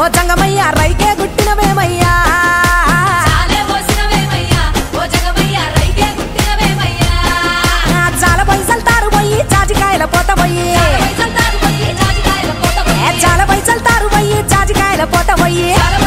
ఓ జంగమయ్య రైకే గుట్టినవేమయ్యా జాల పైసలు తారు పోయి జాజికాయల పోత పోయి జాల పైసలు తారు పోయి జాజికాయల పోత పోయి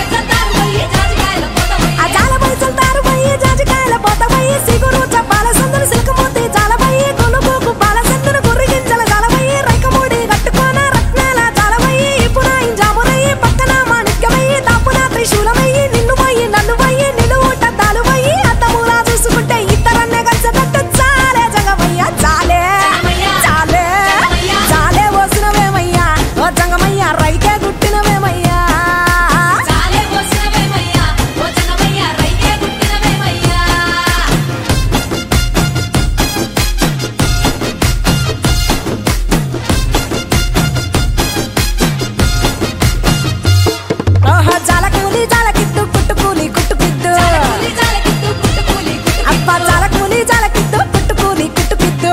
జాల పైసలు తారు పోయి జాజికాయల పోత పోయి సిగురు చప్పాల సందులు సిల్కమూతి జాలబోయి గునుగుకు బాల సందులు గుర్రి గింజల జాలబోయి రైకమూడి కట్టుకోన రత్నాల జాలబోయి ఇపున ఇంజామురయ్యి పక్కన మాణిక్యమయ్యి దాపున త్రిశూలమయ్యి నిన్ను పోయి నన్ను పోయి నిలువుట తాలుబోయి అద్దములా చూసుకుంటే ఇద్దరన్నే కలిసేటట్టు చాలే జంగమయ్య చాలే చాలే చాలే పోసినవేమయ్యా ఓ జంగమయ్య రైకే గుట్టినవేమయ్యా జాలకూలి జాలకిద్దు కుట్టుకూలి కుట్టుకిద్దు అప్ప జాలకూలి జాలకిద్దు కుట్టుకూలి కుట్టుకిద్దు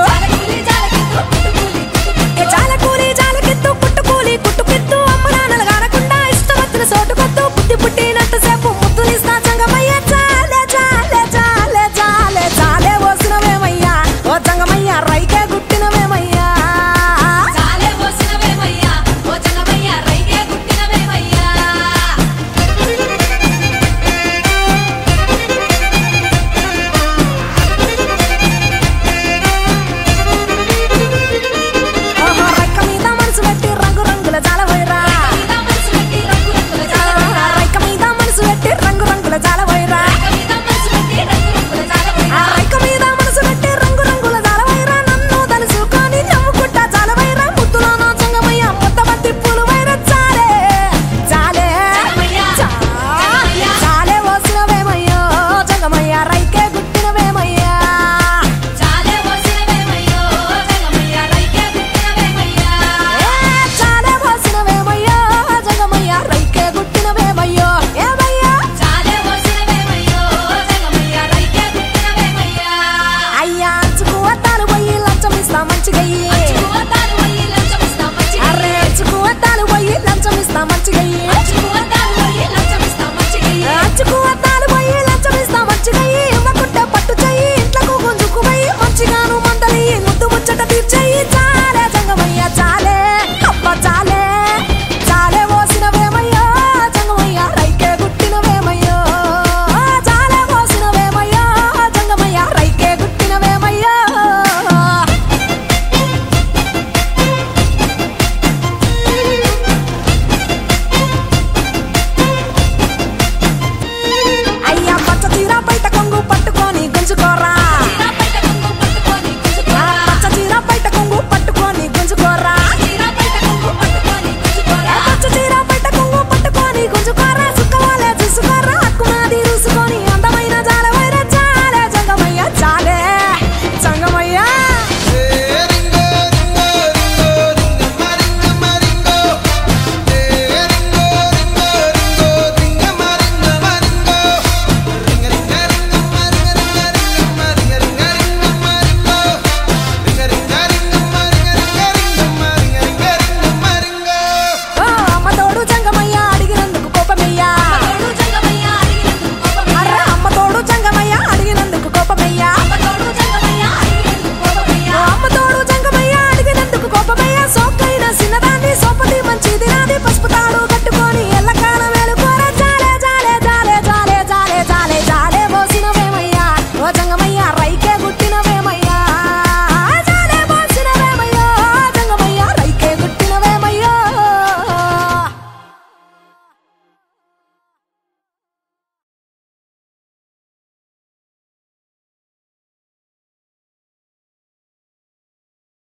జాలకూలి జాలకిద్దు కుట్టుకూలి కుట్టుకిద్దు అమ్మ నాన్నలు కానకుండా ఇష్టం వచ్చిన సోటుకొద్దు బుద్ధి పుట్టినట్టు సేపు ముద్దులిస్తా జంగమయ్య చాలే చాలే చాలే చాలే చాలే పోసినవేమయ్యా ఓ జంగమయ్య రైకే గుట్టినవేమయ్యా రైక మీద మనసు పెట్టి రంగు రంగుల జాలవైరా రైక మీద మనసు పెట్టి రంగు రంగుల జాలవైరా రైక మీద మనసు పెట్టి రంగు రంగుల జాలవైరా నన్ను తలుసుకొని నవ్వుకుంటా జాలవైరా ముద్దులో నా జంగమయ్య ముద్దబంతి పూలు వైరా చాలే చాలే చాలే పోసినవేమయ్యో జంగమయ్య రైకే గుట్టినవేమయ్యా చాలే పోసినవేమయ్యో జంగమయ్య రైకే గుట్టినవేమయ్యో ఏమయ్యా అయ్యా అంచుకు అద్దాలు పోయి లంచం ఇస్తా మంచిగయ్యి అర్రే అంచుకు అద్దాలు పోయి లంచం ఇస్తా మంచిగయ్యి